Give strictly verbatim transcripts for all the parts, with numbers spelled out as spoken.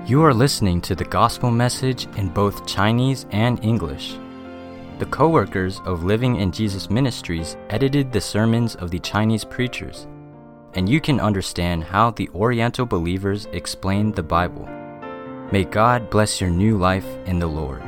You are listening to the gospel message in both Chinese and English. The co-workers of Living in Jesus Ministries edited the sermons of the Chinese preachers, and you can understand how the Oriental believers explain the Bible. May God bless your new life in the Lord.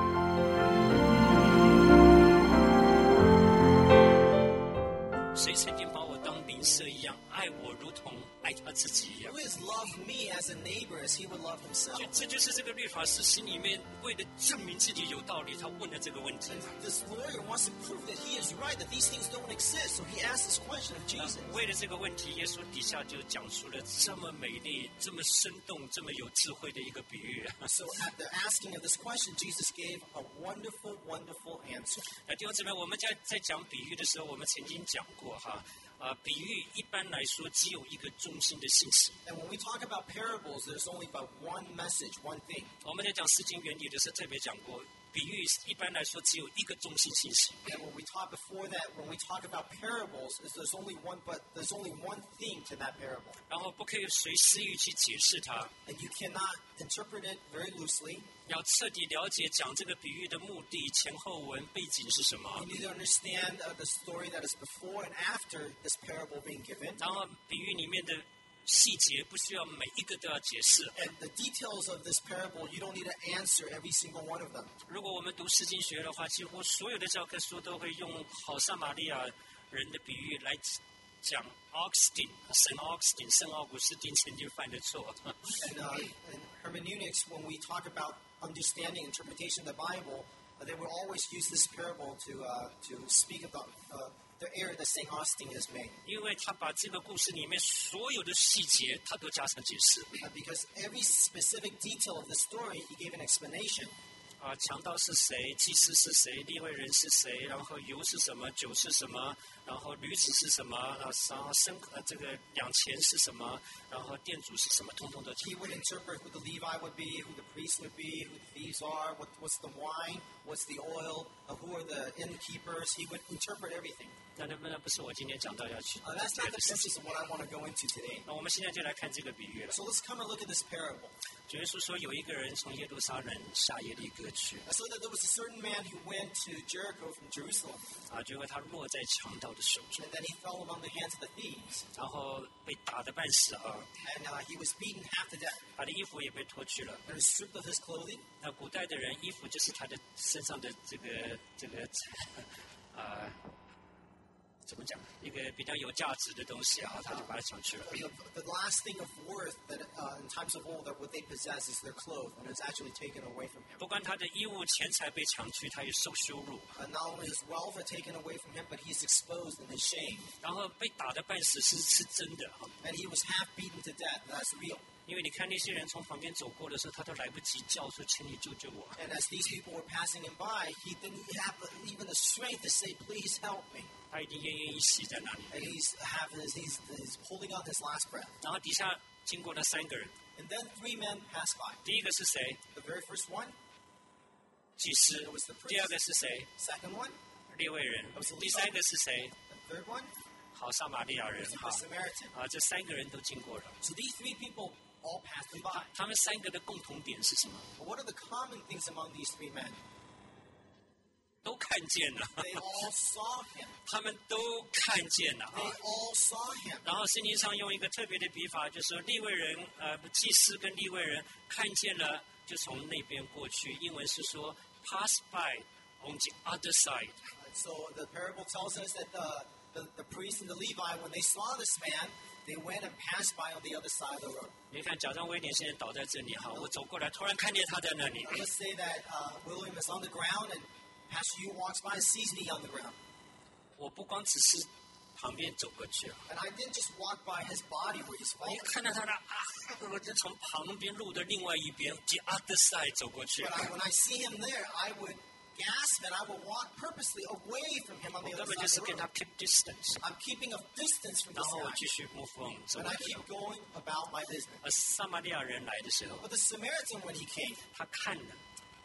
谁曾经把我当邻舍一样爱我，如同爱他自己一样？ Who has loved me as a neighbor as he would love himself? 这就是这个律法师心里面为了证明自己有道理，他问了这个问题。 This lawyer wants to prove that he is right, that these things don't exist, so he asks this question of Jesus. 为了这个问题，耶稣底下就讲出了这么美丽、这么生动、这么有智慧的一个比喻。 So at the asking of this question, Jesus gave a wonderful, wonderful answer. 那弟兄姊妹，我们在在讲比喻的时候，我们曾经讲过哈。 啊，比喻一般来说只有一个中心的信息。 And when we talk about parables, there's only but one message, one thing. 我们在讲诗经原理的时候特别讲过，比喻一般来说只有一个中心信息。 And when we talk before that, when we talk about parables, is there's only one, but there's only one thing to that parable. 然后不可以随私欲去解释它， And you cannot interpret it very loosely. 要彻底了解讲这个比喻的目的、前后文、背景是什么。 You need to understand uh, the story that is before and after this parable being given. 然后比喻里面的细节不需要每一个都要解释。 And the details of this parable, you don't need to answer every single one of them. 如果我们读诗经学的话，几乎所有的教科书都会用好撒玛利亚人的比喻来讲 Augustine 圣 Augustine 圣奥古斯丁曾经犯的错。 And uh, in hermeneutics, when we talk about understanding interpretation of the Bible, uh, they will always use this parable to uh, to speak about uh, the error that Saint Augustine has made. 因为他把这个故事里面所有的细节，他都加上解释。 Uh, because every specific detail of the story, he gave an explanation. 啊，强盗是谁？祭司是谁？利未人是谁？然后油是什么？酒是什么？然后驴子是什么？然后然后生呃这个两钱是什么？然后店主是什么？通通都讲。 He would interpret who the Levi would be, who the priest would be, who the thieves are, what, what's the wine, what's the oil, uh, who are the innkeepers. He would interpret everything. 那那那不是我今天讲到要去 Uh, that's 这 not 个 the 事情。 purpose of what I want to go into today. 那我们现在就来看这个比喻了。 So let's come and look at this parable. 主耶稣说，有一个人从耶路撒冷下耶利哥去， I saw that there was a certain man who went to Jericho from Jerusalem, 啊，结果他落在强盗的手中， and then he fell among the hands of the thieves, 然后被打得半死啊， and uh, he was beaten half to death, 他的衣服也被脱去了。 and was stripped of his clothing. 那古代的人，衣服就是他的身上的这个这个，呃，怎么讲？一个比较有价值的东西啊，他就把它抢去了。 You know, the last thing of worth that uh, in times of old that what they possess is their clothes, and it's actually taken away from him. 不光他的衣物、钱财被抢去，他也受羞辱， Uh, not only his wealth are taken away from him, but he's exposed in his shame, 然后被打得半死是是真的啊。 and he was half beaten to death. That's real. 因为你看那些人从旁边走过的时候，他都来不及叫说：“请你救救我。” And as these people were passing him by, he didn't have even the strength to say, "Please help me." 他已经奄奄一息在那里。 And he's have his, he's, he's holding on his last breath. 然后底下经过了三个人， And then three men passed by. 第一个是谁？ The very first one, 祭司 it was the。 第二 priest. 个是谁？ Second one, 利未人。第三个是谁？ the third one 好撒玛利亚人 was 哈 the Samaritan. 啊，这三个人都经过了。 So these three people all passed him by. 他们三个的共同点是什么？ But what are the common things among these three men? 都看见了， They all saw him. 他们都看见了 They 啊。 all saw him. 然后圣经上用一个特别的笔法，就是说利未人呃祭司跟利未人看见了，就从那边过去。英文是说 pass by on the other side。 So the parable tells us that the, the, the priest and the Levi, when they saw this man, they went and passed by on the other side of the road. 你看，假装威廉现在倒在这里哈，我走过来，突然看见他在那里。 Let's say that uh, William is on the ground and Pastor Yu walks by and sees me on the ground. 我不光只是旁边走过去了， And I didn't just walk by his body where he's 我一 fallen. 看到他的啊，我就从旁边路的另外一边 the other side 走过去 But。I, when I see him there, I would gasp and I would walk purposely away from him on 我 the 根 other 本就 side 是 of 跟 the 他 road. keep distance， I'm keeping a distance from 然 this 后我 guy. 继续 move on 走 And 过 I 去 keep。going about my business. 而撒玛利亚人来的时候， But the Samaritan, when he came, 他看了，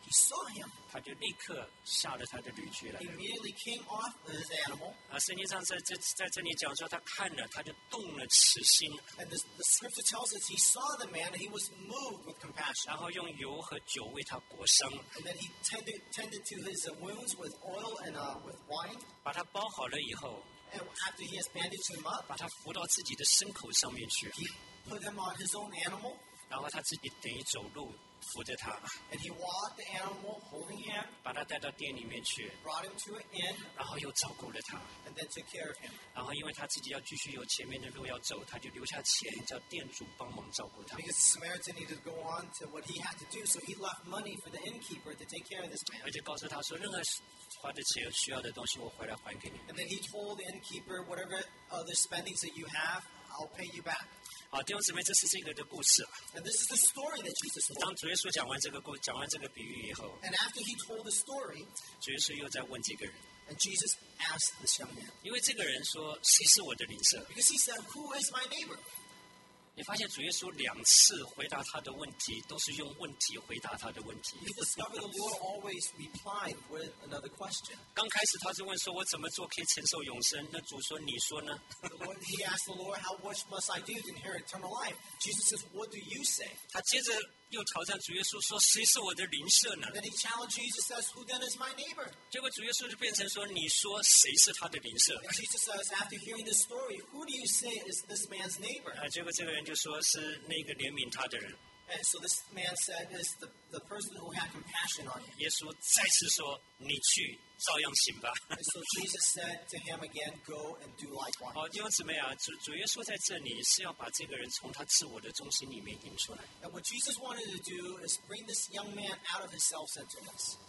he saw him. 他就立刻下了他的驴去了。 He immediately came off his animal. 啊，圣经上在这在这里讲说，他看了，他就动了慈心， And the, the scripture tells us he saw the man and he was moved with compassion. 然后用油和酒为他裹伤， And then he tended, tended to his uh, wounds with oil and uh, with wine. 把他包好了以后， And after he has bandaged him up, 把他扶到自己的牲口上面去， he put him on his own animal. 然后他自己等于走路扶着他， And he walked the animal holding him, 把他带到店里面去， brought him to an inn, 然后又照顾了他。 and then took care of him. 然后因为他自己要继续有前面的路要走，他就留下钱叫店主帮忙照顾他。 Because the Samaritan needed to go on to what he had to do, so he left money for the innkeeper to take care of this man. 而且告诉他说，任何花的钱需要的东西，我回来还给你。 And then he told the innkeeper, whatever other spendings that you have, I'll pay you back. 好，弟兄姊妹，这是这个的故事啊。 And this is the story that Jesus 当 told. 主耶稣讲完这个故，讲完这个比喻以后， And after he told the story, 主耶稣又在问这个人， and Jesus asked this young man, 因为这个人说谁是我的邻舍？ because he said, who is my neighbor? 你发现主耶稣两次回答他的问题，都是用问题回答他的问题。 You discover the Lord always replied with another question. 刚开始他是问说：“我怎么做可以承受永生？”那主说：“你说呢 The Lord, he asked the Lord, how much must I do to inherit eternal life? Jesus says, what do you say?？” 他接着又挑战主耶稣说：“谁是我的邻舍呢 Then he challenged Jesus, says, who then is my neighbor?？” 结果主耶稣就变成说：“你说谁是他的邻舍 And Jesus says, after hearing this story, who do you say is this man's neighbor?？” 啊，结果这个人就说是那个怜悯他的人。 And so this man said, is the, the person who had compassion on him. 耶稣再次说：“你去，照样行吧。” And so Jesus said to him again, go and do likewise. 好，弟兄姊妹啊，主主耶稣在这里是要把这个人从他自我的中心里面引出来。 And what Jesus wanted to do is bring this young man out of his self-centeredness.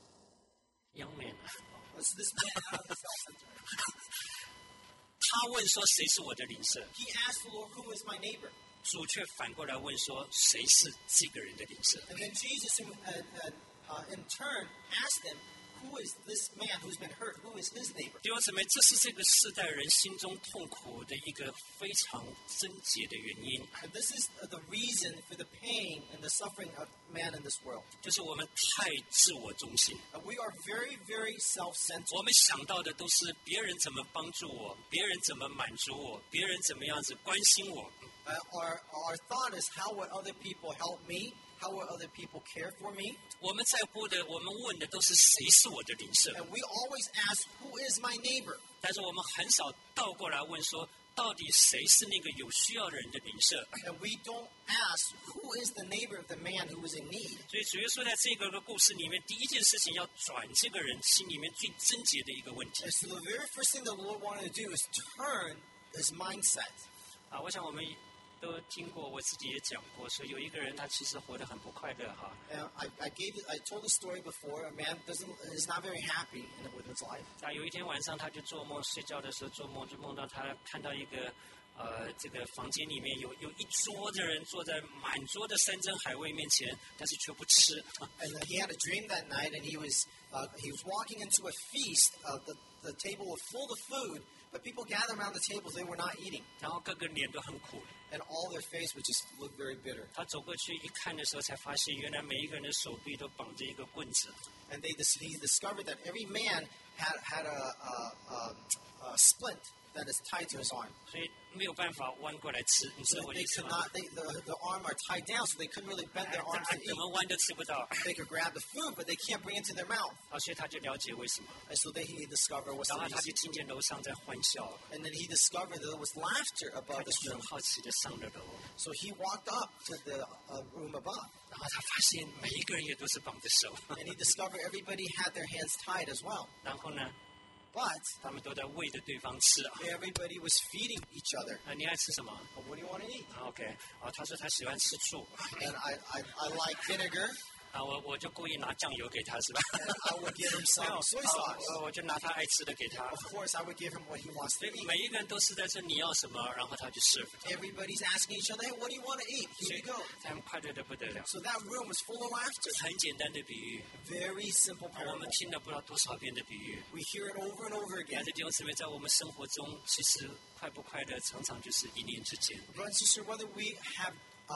Young man， It's this man out of his self-centeredness. 他问说：“谁是我的邻舍 He asked the Lord, who is my neighbor?？” 主却反过来问说：“谁是这个人的邻舍 And then Jesus, in, uh, uh, uh, in turn, asked him, who is this man who's been hurt? Who is his neighbor?？” 弟兄姊妹，这是这个世代人心中痛苦的一个非常症结的原因， And this is uh, the reason for the pain and the suffering of man in this world. 就是我们太自我中心， Uh, we are very, very self-centered. 我们想到的都是别人怎么帮助我，别人怎么满足我，别人怎么样子关心我。 Uh, our, our thought is, how will other people help me? How will other people care for me? 我们在乎的，我们问的都是谁是我的邻舍， And we always ask, who is my neighbor? 但是我们很少倒过来问说，到底谁是那个有需要的人的邻舍？ And we don't ask, who is the neighbor of the man who is in need? 所以主耶稣在这个故事里面，第一件事情要转这个人心里面最症结的一个问题 And so the very first thing the Lord wanted to do is turn his mindset. 啊！我想我们都听过，我自己也讲过，说有一个人他其实活得很不快乐哈。 And I, I gave, it- I told the story before. A man doesn't is not very happy in, with his life. 啊，有一天晚上他就做梦，睡觉的时候做梦，就梦到他看到一个呃，这个房间里面有有一桌的人坐在满桌的山珍海味面前，但是却不吃。 And he had a dream that night, and he was uh, he was walking into a feast. Uh, the the table was full of food, but people gathered around the tables. They were not eating, 然后各个脸都很苦。 and all their face would just look very bitter. 他走过去一看的时候，才发现原来每一个人的手臂都绑着一个棍子。 And they dis- he discovered that every man had had a, a, a, a splint that is tied to his arm. 所以没有办法弯过来吃，你知 So 道我 they 意思 could 吗？ not. They, the the arm are tied down, so they couldn't really bend their arms 啊 to 怎么 eat. 弯都吃不到。 They could grab the food, but they can't bring it to their mouth. 啊，所以他就了解为什么。 And so then he discovered what's 然 the 后他就 reason. 听见楼上在欢笑， And then he discovered that there was laughter 他 above 就 this 很 room. 好奇的上了楼， So he walked up to the uh, room above, 然后他发现每一个人也都是绑着手， and he discovered everybody had their hands tied as well. 然后呢， But 他们都在喂着对方吃啊。 everybody was feeding each other. 啊，你爱吃什么？ Well, what do you want to eat? 啊 OK，啊，他说他喜欢吃醋， And I, I, I like vinegar, 啊，我我就故意拿酱油给他，是吧？ and I would give him 没 some 有 soy 啊 sauce. 我我就拿他爱吃的给他。 Of course, I would give him what he wants 所 to 以 eat. 每一个人都是在说你要什么，然后他就 serve 他。 Everybody's asking each other, hey, what do you want to eat? 所 Here 以 you go. 他们快乐的不得了。 So that room was full of laughter. 很简单的比喻， Very simple 啊我们 parable. 听了不知道多少遍的比喻。 We hear it over and over 但 again. 是弟兄姊妹，在我们生活中，其实快不快乐，常常就是一念之间。 Brothers and sisters, whether we have uh,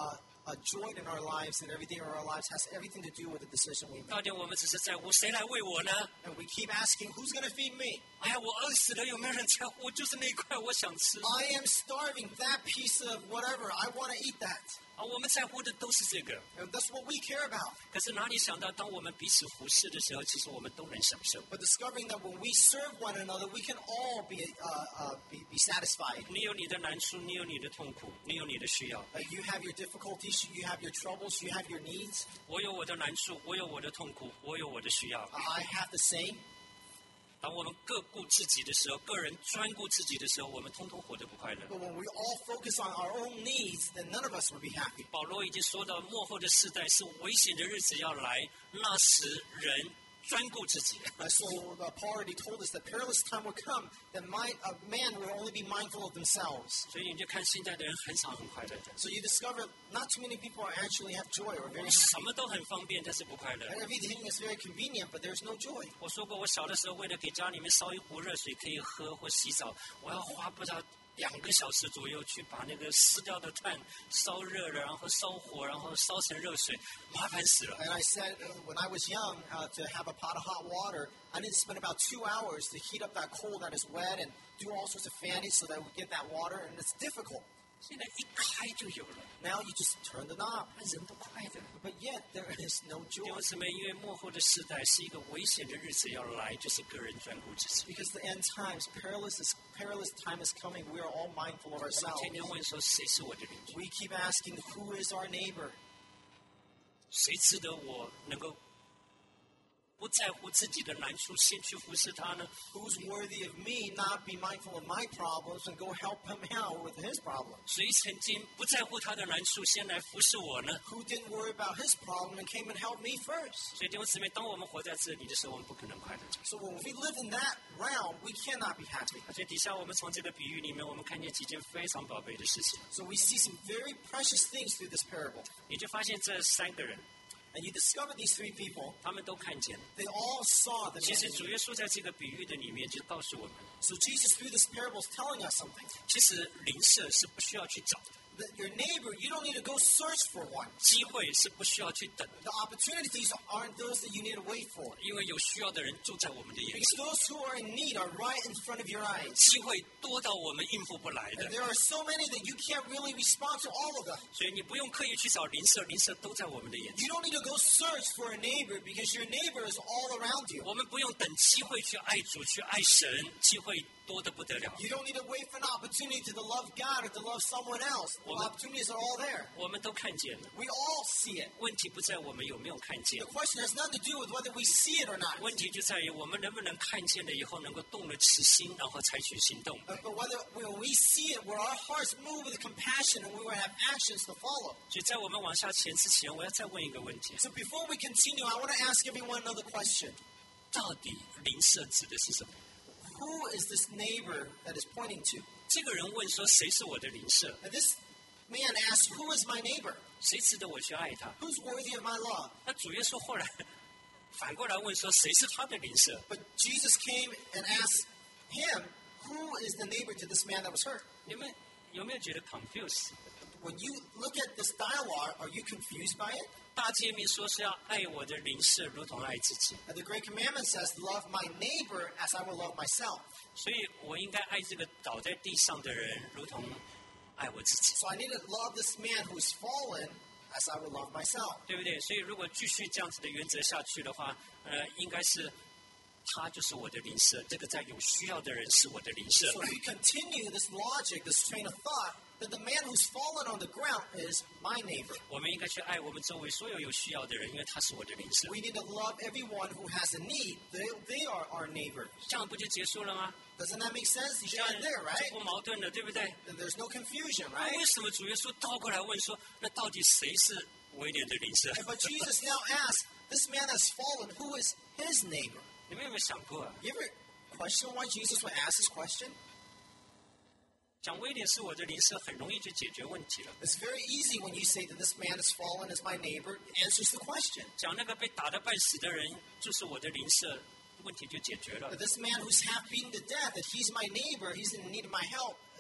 uh, joy in our lives, and everything in our lives has everything to do with the decision we make. 到底我们只是在乎谁来喂我呢？ And we keep asking, who's going to feed me? 哎呀，我饿死了，有没有人在乎？我就是那一块，我想吃。 I am starving. That piece of whatever, I want to eat that. 啊，我们在乎的都是这个。 And that's what we care about. 可是哪里想到，当我们彼此服侍的时候，其实我们都能享受。 But discovering that when we serve one another, we can all be uh, uh, be, be satisfied. 你有你的难处，你有你的痛苦，你有你的需要。 Uh, you have your difficulties, you have your troubles, you have your needs. 我有我的难处，我有我的痛苦，我有我的需要。 I have the same. 当我们各顾自己的时候，个人专顾自己的时候，我们通通活得不快乐。 But when we all focus on our own needs, then none of us will be happy. 保罗已经说到，末后的世代是危险的日子要来，那时人专顾自己。 Uh, so uh, Paul already told us that perilous time will come, that mind, uh, man will only be mindful of themselves. 所以你就看现在的人很少很快乐的， So you discover not too many people are actually have joy or very 什 happy. 么都很方便，但是不快乐。 And everything is very convenient, but there's no joy. 我说过，我小的时候为了给家里面烧一壶热水可以喝或洗澡，我要花不到两个小时左右去把那个撕掉的炭烧热了，然后烧火，然后烧成热水，麻烦死了。 And I said, uh, when I was young, uh, to have a pot of hot water, I need to spend about two hours to heat up that coal that is wet and do all sorts of fanning so that we get that water, and it's difficult. 现在一开就有了， Now you just turn the knob, 人都快的。 but yet there is no 弟 joy. 兄姊妹，因为末后的时代是一个危险的日子要来，就是个人专顾自己。 Because the end times, perilous is perilous time is coming. We are all mindful of 我们 ourselves. 天天问说，谁是我的邻居？ We keep asking, who is our neighbor? 谁值得我能够不在乎自己的难处，先去服侍他呢？ Who's worthy of me not be mindful of my problems and go help him out with his problem? 谁曾经不在乎他的难处，先来服侍我呢？ Who didn't worry about his problem and came and helped me first? 所以弟兄姊妹，当我们活在这里的时候，我们不可能快乐。 So when we live in that realm, we cannot be happy. 而且底下我们从这个比喻里面，我们看见几件非常宝贝的事情。 So we see some very precious things through this parable. 你就发现这三个人， And you discover these three people, 他们都看见了。 they all saw the 其 man 实 in 主 need. 耶稣在这个比喻的里面就告诉我们， So Jesus through this parable is telling us something. 其实邻舍是不需要去找的， That your neighbor, you don't need to go search for one. 机会是不需要去等的， The opportunities aren't those that you need to wait for. 因为有需要的人就在我们的眼 Because 前， those who are in need are right in front of your eyes. 机会多到我们应付不来 And 的。 there are so many that you can't really respond to all of them. 所以你不用刻意去找邻舍，邻舍都在我们的眼前。 You don't need to go search for a neighbor because your neighbor is all around you. 我们不用等机会去爱主、去爱神，机会多得不得了。 You don't need to wait for an opportunity to love God or to love someone else. The Well, opportunities are all there. 我们都看见了， We all see it. 问题不在我们有没有看见 The，question has nothing to do with whether we see it or not. 问题就在于我们能不能看见了以后能够动了慈心，然后采取行动。 Uh, But whether when we see it, where our hearts move with compassion and we will have actions to follow. 所以在我们往下前之前，我要再问一个问题： So before we continue, I want to ask everyone another question. 到底邻舍指的是什么？ Who is this neighbor that is pointing to? 这个人问说：“谁是我的邻舍？ And this man asks, who is my neighbor? 谁值得我去爱他 Who's worthy of my love?？” 那主耶稣后来反过来问说：“谁是他的邻舍 But Jesus came and asked him, who is the neighbor to this man that was hurt?？” 你们有没有觉得 confuse？ When you look at this dialogue, are you confused by it? 大诫命说是要爱我的邻舍，如同爱自己， And the Great Commandment says, love my neighbor as I will love myself. 所以我应该爱这个倒在地上的人，如同爱我自己， So I need to love this man who's fallen as I will love myself. 对不对？所以如果继续这样子的原则下去的话，呃，应该是他就是我的邻舍，这个在有需要的人是我的邻舍。 So if we continue this logic, this train of thought, that the man who's fallen on the ground is my neighbor. 我们应该去爱我们周围所有有需要的人，因为他是我的邻舍。 We need to love everyone who has a need. They, they are our neighbor. 这样不就结束了吗？ Doesn't that make sense? You 这样 got it there, 就 right? 不矛盾了，对不对？ There's no confusion, 那 right? 为什么主耶稣倒过来问说，那到底谁是威廉的邻舍？ But Jesus now asks, this man that's fallen, who is his neighbor? 你们有没有想过啊？ You ever question why Jesus would ask this question? 讲威廉是我的邻舍，很容易就解决问题了。 It's very easy when you say that this man is fallen as my neighbor, it answers the question. 讲那个被打得半死的人就是我的邻舍，问题就解决了 But。this man who's half beaten to death, that he's my neighbor, he's in need of my help,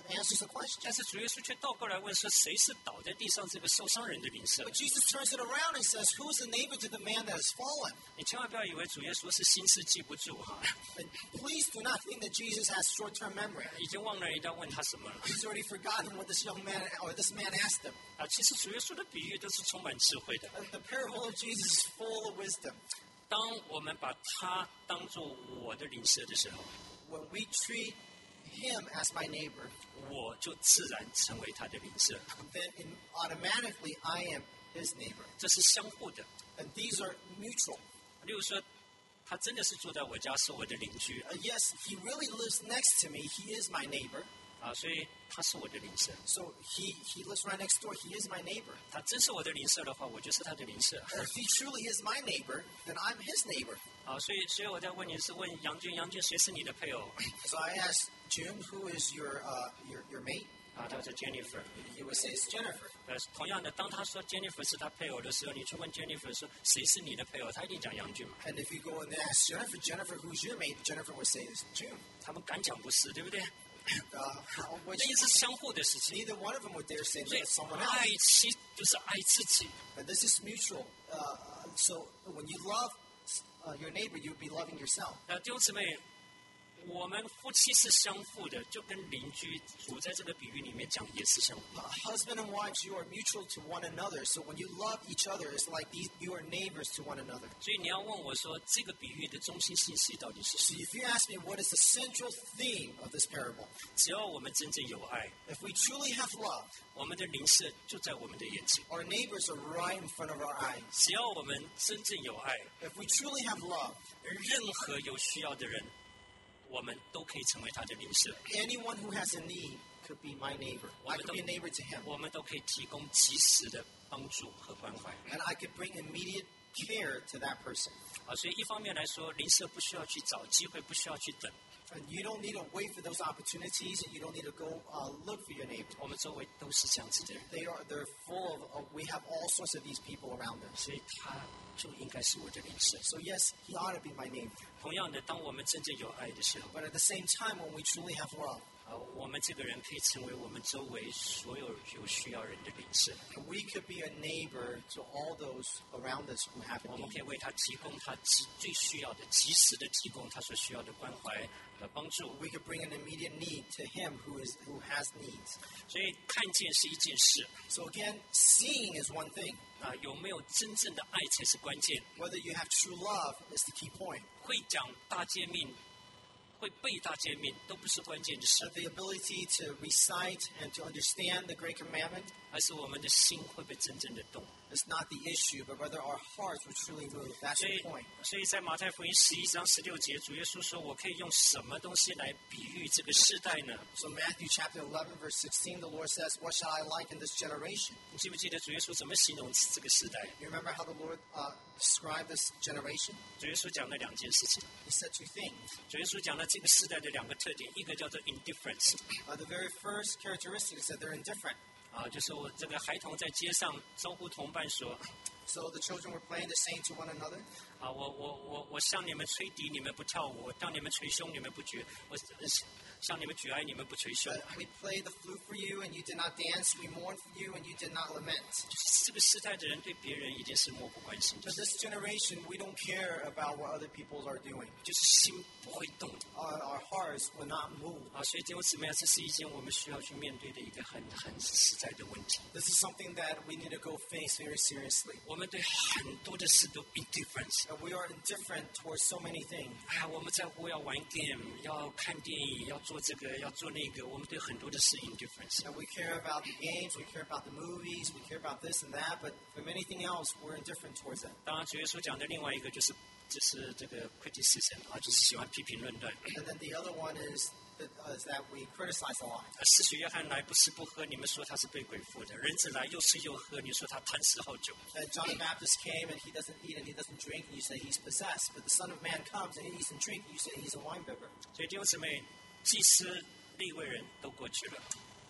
answers the question. 但是主耶稣却倒过来问说，谁是倒在地上这个受伤人的邻舍？ But Jesus turns it around and says, who's the neighbor to the man that has fallen? 你千万不要以为主耶稣是心思记不住哈， And please do not think that Jesus has short-term memory. 已经忘了人家问他什么了 He's already forgotten what this young man or this man asked him. 啊。其实主耶稣的比喻都是充满智慧的。 And the parable of Jesus is full of wisdom. 当我们把他当做我的邻舍的时候， When we treat him as my neighbor, 我就自然成为他的邻舍， then in, automatically I am his neighbor. 这是相互的。 And these are mutual. 例如说，他真的是住在我家，是我的邻居 Uh, yes, he really lives next to me. He is my neighbor. 啊，所以他是我的邻舍。 So he, he lives right next door. He is my neighbor. 他真是我的邻舍的话，我就是他的邻舍 And if he truly is my neighbor, then I'm his neighbor. 啊。所以，所以我在问你是问杨军，杨军谁是你的配偶 So I asked June, who is your, uh, your, your mate? 啊？他是 Jennifer。 He would say it's Jennifer. 呃，同样的，当他说 Jennifer 是他配偶的时候，你去问 Jennifer 说谁是你的配偶，他一定讲杨军嘛。 And if you go and ask Jennifer, Jennifer, who's your mate? Jennifer would say it's June. 他们敢讲不是，对不对？ Uh, how- which, 这也是相互的事情。 neither one of them would dare say 所以 that it's someone 爱 else. 妻就是爱自己。 But this is mutual. Uh, so when you love uh, your neighbor, you would be loving yourself. 呃，弟兄姊妹，我们夫妻是相互的，就跟邻居处在这个比喻里面讲也是相互。 Uh, husband and wives, you are mutual to one another. So when you love each other, it's like these, you are neighbors to one another. 所以你要问我说，这个比喻的中心信息到底是什 So 么？ if you ask me what is the central theme of this parable, 只要我们真正有爱， if we truly have love, 我们的邻舍就在我们的眼前。 our neighbors are right in front of our eyes. 只要我们真正有爱， If we truly have love, 任何有需要的人，我们都可以成为他的邻舍， anyone who has a need could be my neighbor. I could be a neighbor to him. 我们都可以提供及时的帮助和关怀。 And I could bring immediate care to that person. 啊，所以一方面来说，邻舍不需要去找机会，不需要去等， And you don't need to wait for those opportunities, and you don't need to go uh, look for your neighbor. 我们周围都是这样子的人， They are they're full of, of. We have all sorts of these people around us. 所以他就应该是我的邻舍。 So yes, he ought to be my neighbor. 同样的，当我们真正有爱的时候， But at the same time, when we truly have love, 啊，我们这个人可以成为我们周围所有有需要人的邻舍， we could be a neighbor to all those around us who have 我 a 们可 need. 以为他提供他极最需要的、及时的提供他所需要的关怀和帮助。 We could bring an immediate need to him who is who has needs. 所以看见是一件事 So again, seeing is one thing. 啊，有没有真正的爱才是关键。 Whether you have true love is the key point. 会讲大诫命，会背大诫命，都不是关键的事 Uh,，the ability to recite and to understand the great commandment 而是我们的心会被真正的动。 is not the issue, but whether our hearts will truly move. That's 所 the 以 point.， 所以在马太福音十一章十六节，主耶稣说：“我可以用什么东西来比喻这个世代呢 So Matthew chapter eleven, verse sixteen, the Lord says, "What shall I liken this generation?" 你记不记得主耶稣怎么形容这个时代？ You remember how the Lord uh, described this generation? 主耶稣讲了两件事情。 He said two things. 主耶稣讲了这个时代的两个特点，一个叫做 indifference， Uh, the very first characteristic is that they're indifferent. 啊，就是我这个孩童在街上招呼同伴说： So the children were playing, they're saying to one another, 啊，我我我我向你们吹笛，你们不跳舞；我向你们捶胸，你们不举；我呃向你们举哀，你们不捶胸。 uh, "We played the flute for you, and you did not dance. We mourned for you, and you did not lament." 就是这个时代的人对别人已经是漠不关心的 But，this generation, we don't care about what other people are doing. 就是心不会动 Our, our hearts will not move. 啊。所以弟兄姊妹，这是一件我们需要去面对的一个很很实在的问题。 This is something that we need to go face very seriously. 我们对很多的事都 indifference。 And we are indifferent towards so many things. 哎呀，我们在乎要玩 game，要看电影，要做这个，要做那个。我们对很多的事 indifference。 And we care about the games, we care about the movies, we care about this and that, but from anything else, we're indifferent towards it. 当然，主耶稣讲的另外一个就是就是这个 criticism 啊，就是喜欢批评论断。 And then the other one is that, uh, is that we criticize a lot. 啊，施洗约翰来不吃不喝，你们说他是被鬼附的；人子来又吃又喝，你说他贪食好酒。 That John the Baptist came and he doesn't eat and he doesn't drink, and you say he's possessed. But the Son of Man comes and he eats and drinks, and you say he's a wine bibber. 所以弟兄姊妹，祭司、利未人都过去了，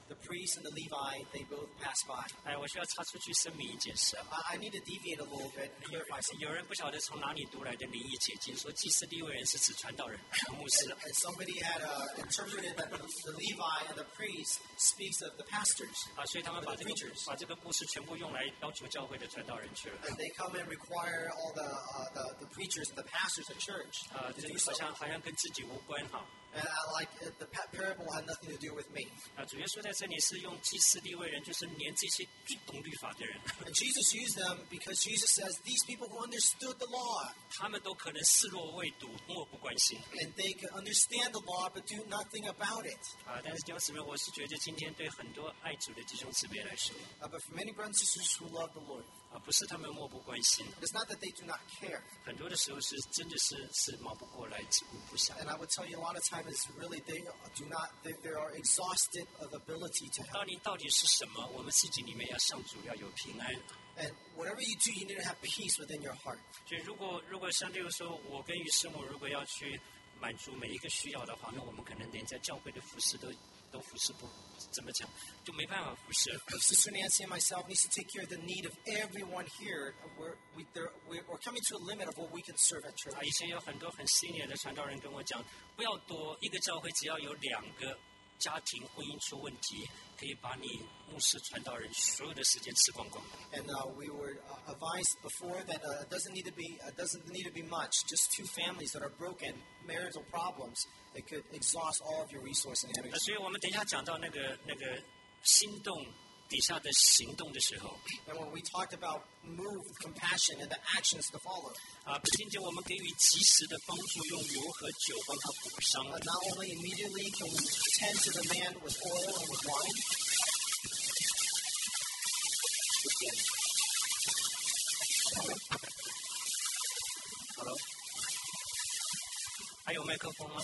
the priest and the Levi, they both pass by. 哎，我需要插出去声明一件事啊。 I, I need to deviate a little bit and clarify something. 有人不晓得从哪里读来的灵异解经，说祭司利未人是指传道人、牧师 And, 啊。 and somebody had uh, interpreted that the, the Levi and the priest speaks of the pastors. 啊，所以他们 or 把 the 这个 preachers. 把这个故事全部用来要求教会的传道人去了。 And they come and require all the, uh, the, the preachers and the pastors at church 啊， to 这 do 个 so. 好像好像跟自己无关哈。 And I like it, the pa- parable had nothing to do with me. 啊，主耶稣在这里是用祭司利未人，就是连这些最懂律法的人， And Jesus used them because Jesus says these people who understood the law 他们都可能视若未睹，漠不关心。 and they could understand the law but do nothing about it. 啊，但是弟兄姊妹，我是觉得今天对很多爱主的弟兄姊妹来说， Uh, but for many brothers and sisters who love the Lord, 啊，不是他们漠不关心， it's not that they do not care. 很多的时候是真的是是忙不过来，只顾不暇。 And I would tell you a lot of times it's really they do not, they, they are exhausted of ability to help. 到底到底是什么？我们自己里面要向主要有平安。 And whatever you do, you need to have peace within your heart. 所以如果如果像例如说，我跟于师母如果要去满足每一个需要的话，那我们可能连在教会的服饰都都服侍不，怎么讲就没办法服侍。 If Sister Nancy and myself needs to take care of the need of everyone here, we're, we, there, we're we're coming to a limit of what we can serve at church. 啊，以前有很多很 senior 的传道人跟我讲，不要多，一个教会只要有两个家庭婚姻出问题，可以把你牧师传道人所有的时间吃光光。 And uh, we were uh, advised before that uh, it doesn't need to be uh, doesn't need to be much. Just two families that are broken, marital problems, it could exhaust all of your resource and 那 energy. 所以我们等一下讲到那个那个心动底下的行动的时候， And when we talked about move, compassion, and the actions to follow, 啊，不仅仅我们给予及时的帮助，用油和酒帮他补伤， uh, not only immediately can we tend to the man with oil and with wine, 好了，还有麦克风吗？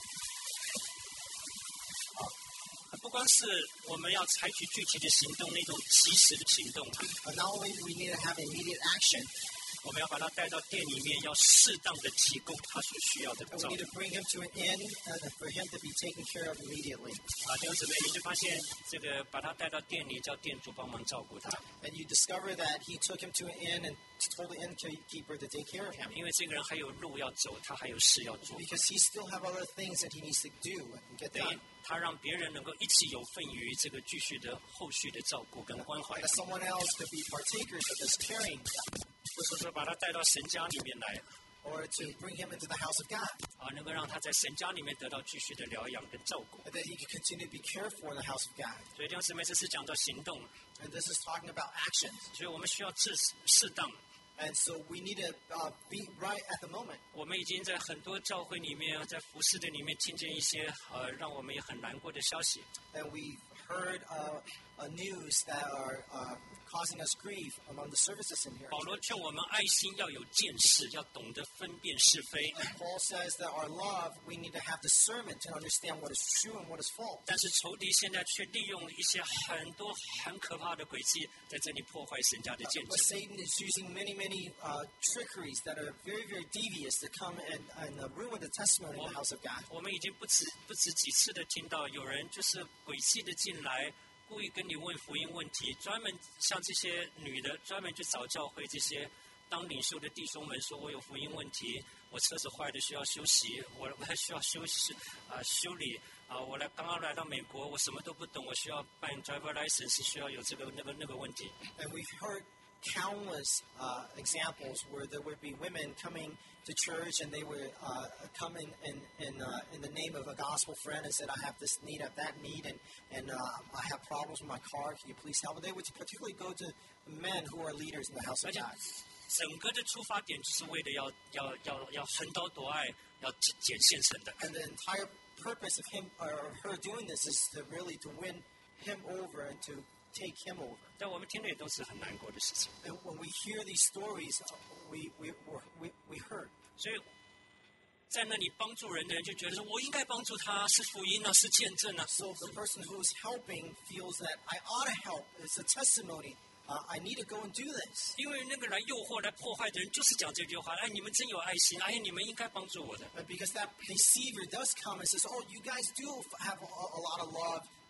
好，不光是我们要采取具体的行动，那种及时的行动， uh, not only do we need to have immediate action, 我们要把他带到店里面，要适当的提供他所需要的 but 照 we 顾 need to bring him to an inn and for him to be taken care of immediately. 啊，弟兄姊妹，你就发现这个把他带到店里，叫店主帮忙照顾他， And you discover that he took him to an inn and told the innkeeper to take care of him 因为这个人还有路要走，他还有事要做， because he still have other things that he needs to do and get 等于 done. 他让别人能够一起有份于这个继续的后续的照顾跟关怀 That，someone else could be partakers of this caring, 或者说把他带到神家里面来， or to bring him into the house of God, 啊，能够让他在神家里面得到继续的疗养跟照顾。 and that he could continue to be cared for in the house of God. 所以弟兄姊妹，这是讲到行动， And this is talking about actions. 所以我们需要适适当。 And so we need to uh, be right at the moment. 我们已经在很多教会里面，在服饰的里面听见一些呃让我们也很难过的消息。 And we've heard uh, uh, news that are uh, causing us grief among the services in here. 保罗劝我们爱心要有见识，要懂得分辨是非。 Paul says that our love, we need to have discernment to understand what is true and what is false. 但是仇敌现在却利用一些很多很可怕的诡计，在这里破坏神家的见 But 证。 Satan is using many, many uh, trickeries that are very, very devious to come and, and uh, ruin the testimony in the house of God. 我们已经不止不止几次的听到有人就是诡计的进来，故意跟你问福音问题，专门像这些女的专门去找教会这些当领袖的弟兄们说，我有福音问题，我车子坏的需要休息，我我还需要休息啊、呃、修理啊、我来刚刚来到美国，我什么都不懂，我需要办 driver license， 需要有这个那个那个问题。 And we've heard countless uh, examples where there would be women coming to church and they would uh, come in in, in, uh, in the name of a gospel friend and said, I have this need, I have that need, and, and uh, I have problems with my car, can you please help? They would particularly go to men who are leaders in the house of God. 整个的出发点就是为了要要要要横刀夺爱，要捡捡现成的。 And the entire purpose of him or her doing this is to really to win him over and to take him over. 但我们听的也都是很难过的事情。 And when we hear these stories, we we we we hurt. 所以在那里帮助人的人就觉得说，我应该帮助他，是福音啊，是见证啊。 So the person who's helping feels that I ought to help. It's a testimony. Uh, I need to go and do this. 因为那个来诱惑、来破坏的人，就是讲这句话：哎，你们真有爱心，哎，你们应该帮助我的。 But because that deceiver does come and says, "Oh, you guys do have a, a lot of love.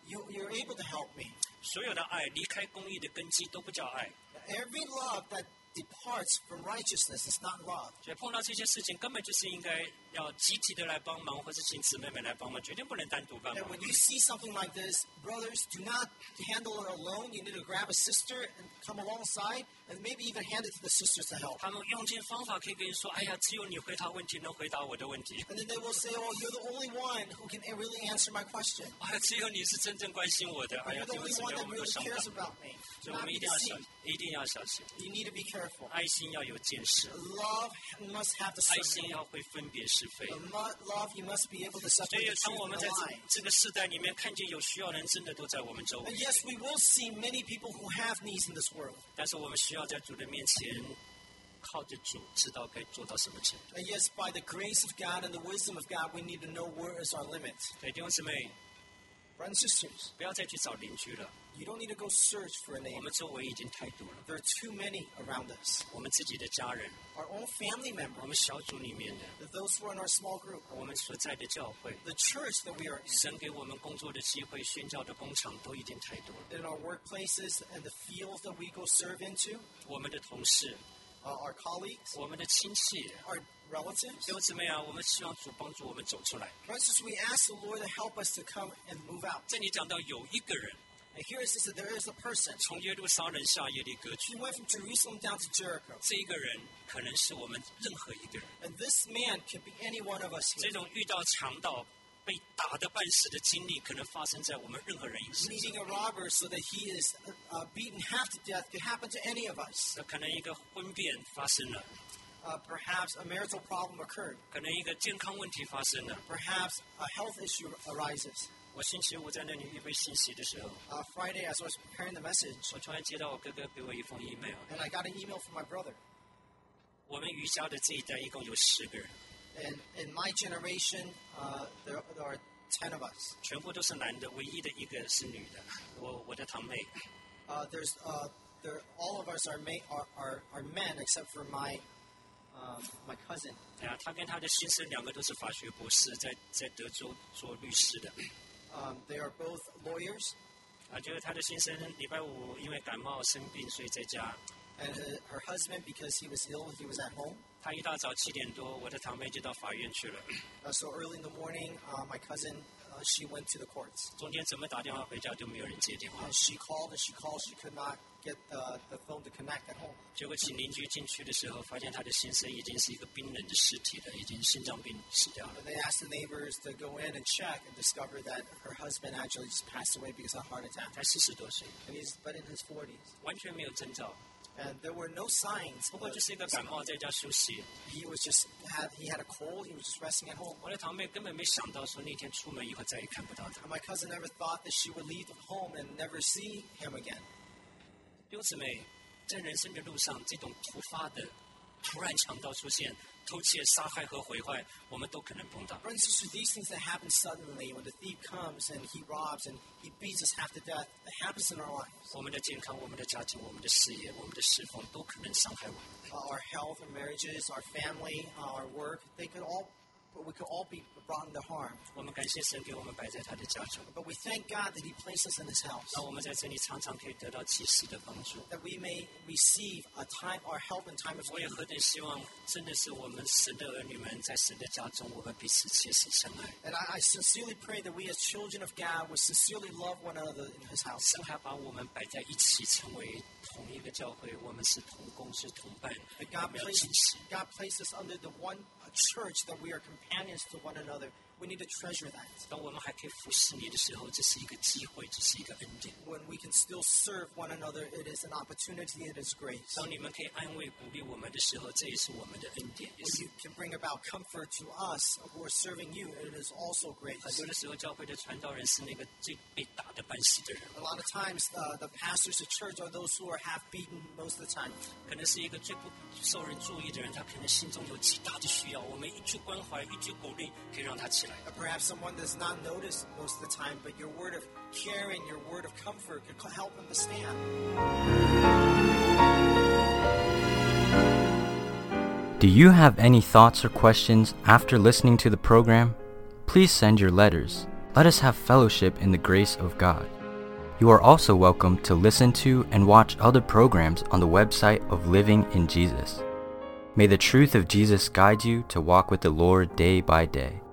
you, you're able to help me. 所有的爱离开公义的根基都不叫爱。 Every love that departs from righteousness is not love. 所以碰到这些事情，根本就是应该要集体的来帮忙，或是请姊妹们来帮忙，绝对不能单独帮 And 忙。 when you see something like this, brothers, do not handle it alone. You need to grab a sister and come alongside, and maybe even hand it to the sisters to help. 他们用尽方法可以跟你说：“哎呀，只有你回答问题能回答我的问题。 And then they will say, oh, you're the only one who can really answer my question. 哎呀，只有你是真正关心我的。哎呀， You're 这 the 个 only 姊 one 妹我 that 们都 really 伤 cares 感。 about me. 所 Do 以我 not 们一 be 定要小 deceived. 一定要小心， You need to be careful. 爱心要有见识， Love must have 爱心 discernment. 要会分别是非。 The mu- Love, you must be able to 所 separate 以 the， 当 truth 我 from 们 the 在 lie. 这这个世代里面看见有需要的人，真的都在我们周围 And。yes, we will see many people who have needs in this world. 但是我们需要在主的面前，靠着主，知道该做到什么程度。 And yes, by the grace of God and the wisdom of God, we need to know where is our limit. 所以弟兄姊妹， Brothers and sisters, 不要再去找邻居了， you don't need to go search for a 我 neighbor. 们周围已经太多了。 There are too many around us. 我们自己的家人， Our own family 我 members, 们小组里面的， those who are in our small group, 我们所在的教会， the church that we are in, 神给我们工作的机会、宣教的工厂都已经太多了。 in our workplaces and the fields that we go serve into, 我们的同事， uh, our colleagues, 我们的亲戚， our relatives. 弟兄姊妹啊，我们希望主帮助我们走出来。 Brothers and sisters, we ask the Lord to help us to come and move out. 这里讲到有一个人 And here it says that there is a person. 从耶路撒冷下耶利哥去， He went from Jerusalem down to Jericho. 这一个人可能是我们任何一个人。 And this man can be any one of us 这 here. 种遇到强盗、被打得半死的经历，可能发生在我们任何人身上。 Meeting a robber so that he is uh, uh, beaten half to death could happen to any of us. 那可能一个婚变发生了， Uh, perhaps a marital problem occurred. 可能一个健康问题发生了。 Perhaps a health issue arises. 我星期五在那里预备信息的时候， Uh, Friday, as I was preparing the message, 我突然接到我哥哥给我一封 email。 and I got an email from my brother. 我们瑜伽的这一代一共有十个人， And in my generation, uh, there, there are ten of us. 全部都是男的，唯一的一个是女的。我我的堂妹， Uh, there's, uh, there, all of us are, ma- are, are, are men except for my, um, my cousin. 哎呀，她跟她的先生两个都是法学博士，在在德州做律师的。 Um, they are both lawyers, 啊，就是她的先生礼拜五因为感冒生病，所以在家。 and her, her husband, because he was ill, he was at home. 她一大早七点多，我的堂妹就到法院去了。 Uh, so early in the morning, uh, my cousin, uh, she went to the courts. 中间怎么打电话回家都没有人接电话 And。she called and she called. She could not get the, the phone to connect at home. 结果请邻居进去的时候，发现她的先生已经是一个冰冷的尸体了，已经心脏病死掉了。 And they asked the neighbors to go in and check and discover that her husband actually just passed away because of a heart attack. 才四十多岁， And he's but in his forties. 完全没有征兆。 And there were no signs. 不过就是一个感冒，在家休息。 He was just had he had a cold. He was just resting at home. 我的堂妹根本没想到说那天出门以后再也看不到他。 And my cousin never thought that she would leave home and never see him again. 弟兄姊妹，在人生的路上，这种突发的、突然强盗出现、偷窃、杀害和毁坏，我们都可能碰到。 Brothers and sisters, these things that happen suddenly, when the thief comes and he robs and he beats us half to death, it happens in our lives. 我们的健康、我们的家庭、我们的事业、我们的侍奉，都可能伤害我们。 Uh, our health, our marriages, our family, uh, our work, they could all, we could all be brought into harm. 我们感谢神给我们摆在他的家中， But we thank God that He placed us in His house, 让我们在这里常常可以得到及时的帮助。 that we may receive a time, our help in time of 我也 need. 何等希望，真的是我们神的儿女们在神的家中，我们彼此切实相爱。 And I, I sincerely pray that we as children of God would sincerely love one another in His house. 神还把我们摆在一起，成为同一个教会，我们是同工，是同伴， That 我 God 们要 placed, 珍惜。 God placed us under the one uh, church that we are companions to one another. We need to treasure that. 当我们还可以服侍你的时候，这是一个机会，这是一个恩典。 When we can still serve one another, it is an opportunity, it is grace. 当你们可以安慰、鼓励我们的时候，这也是我们的恩典，也 When 是 you can bring about comfort to us who are serving you, it is also 很 grace. 多的时候，教会的传道人是那个最被打得半死的人， A lot of times, uh, the pastors of church are those who are half beaten most of the time. 可能是一个最不受人注意的人，他可能心中有极大的需要，我们一句关怀、一句鼓励，可以让他起来。 Uh, Perhaps someone does not notice most of the time, but your word of caring, your word of comfort could co- help them to stand. Do you have any thoughts or questions after listening to the program? Please send your letters Let us have fellowship in the grace of God. You are also welcome to listen to and watch other programs on the website of Living in Jesus. May the truth of Jesus guide you to walk with the Lord day by day.